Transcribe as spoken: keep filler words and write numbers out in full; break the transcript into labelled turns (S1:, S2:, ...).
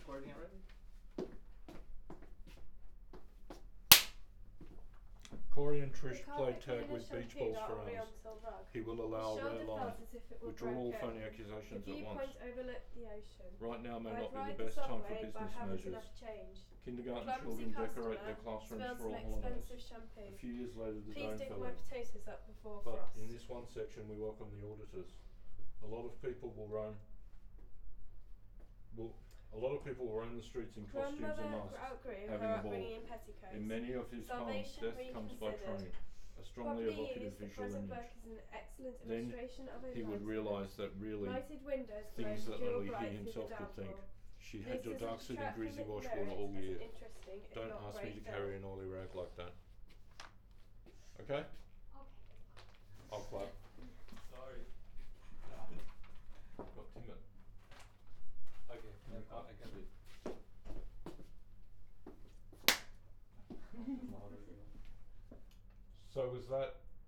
S1: recording already?
S2: Corey and Trish
S3: The
S2: played
S3: carpet
S2: tag
S3: cleaner
S2: with beach
S3: shampooed
S2: balls for
S3: our
S2: hours.
S3: Oriental rug.
S2: He will allow
S3: The
S2: a red
S3: shoulder
S2: line.
S3: felt as if it were
S2: Withdraw all
S3: broken.
S2: phony
S3: The
S2: accusations at
S3: viewpoint
S2: once.
S3: overlooked the ocean.
S2: Right now may
S3: I'd
S2: not be
S3: ride
S2: the best
S3: the
S2: time for
S3: subway, but I
S2: business
S3: haven't
S2: measures.
S3: enough change.
S2: Kindergarten
S3: Clumsy
S2: children decorate
S3: customer
S2: their classrooms
S3: smells
S2: for
S3: some
S2: all holidays.
S3: expensive shampoo.
S2: A few years later the
S3: Please
S2: dome
S3: dig
S2: fell
S3: my
S2: in.
S3: potatoes up before
S2: But
S3: frost.
S2: in this one section we welcome the auditors. A lot of people will roam will a lot of people will roam the streets in costumes and
S3: Grandmother
S2: masks,
S3: outgrew
S2: having
S3: her
S2: a ball.
S3: upbringing in petticoats.
S2: In many of his poems,
S3: Salvation
S2: death comes by
S3: reconsidered.
S2: train, a strongly
S3: Properly
S2: evocative
S3: used, the
S2: visual
S3: present
S2: image.
S3: book is an excellent
S2: Then
S3: illustration of
S2: he would realise that really
S3: lighted windows
S2: things that
S3: glowed
S2: only
S3: bright
S2: he
S3: through
S2: himself
S3: the
S2: could think.
S3: downpour.
S2: She
S3: This
S2: had your
S3: is a
S2: dark sitting
S3: detract
S2: greasy
S3: from its
S2: washboard
S3: merit
S2: all
S3: as an
S2: year.
S3: interesting, if
S2: Don't
S3: not
S2: ask me
S3: great
S2: to carry
S3: film.
S2: an oily rag like that. Okay? I'll clap.
S1: Sorry.
S2: Got Tim it.
S1: Okay,
S2: Yeah,
S1: I, I can do it.
S2: So was that